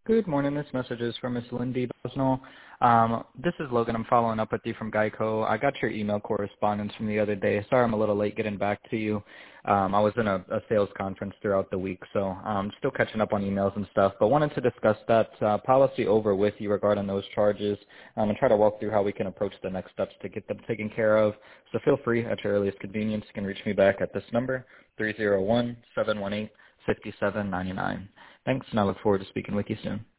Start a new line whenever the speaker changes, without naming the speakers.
Good morning. This message is from Miss Lindy Bosnell. This is Logan. I'm following up with you from Geico. I got your email correspondence from the other day. Sorry I'm a little late getting back to you. I was in a sales conference throughout the week, so I'm still catching up on emails and stuff, but wanted to discuss that policy over with you regarding those charges and try to walk through how we can approach the next steps to get them taken care of. So feel free at your earliest convenience. You can reach me back at this number, 301-718-5799. Thanks, and I look forward to speaking with you soon.